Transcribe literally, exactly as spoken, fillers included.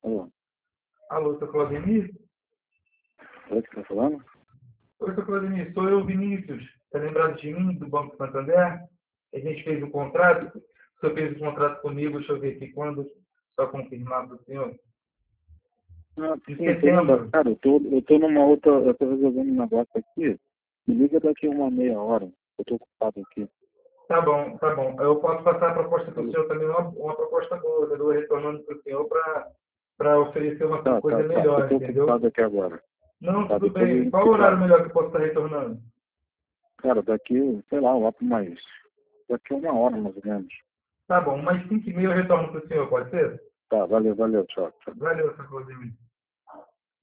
Alô, Alô, seu Claudemir? oi, que tá falando? Oi, seu Claudemir, sou eu, Vinícius. Está lembrado de mim, do Banco Santander? A gente fez um contrato. O senhor fez um contrato comigo, deixa eu ver aqui quando, só confirmar para o senhor. Ah, Em sim, tô lembrando. setembro. Cara, eu tô, eu tô numa outra, eu tô resolvendo um negócio aqui. Me liga daqui uma meia hora. Eu tô ocupado aqui. Tá bom, tá bom. Eu posso passar a proposta para o Alô? senhor também, uma, uma proposta boa. Eu estou retornando para o senhor para oferecer uma Tá, coisa tá, tá. Eu melhor, tô entendeu? ocupado aqui agora. Não, Tá, tudo depois a bem. gente Qual se o horário fala. melhor que eu posso estar retornando? Cara, daqui, sei lá, lá por mais. Daqui uma hora mais ou menos. Tá bom, mais cinco e meia eu retorno para o senhor, pode ser? Tá, valeu, valeu, tchau, tchau. Valeu, seu Claudemir.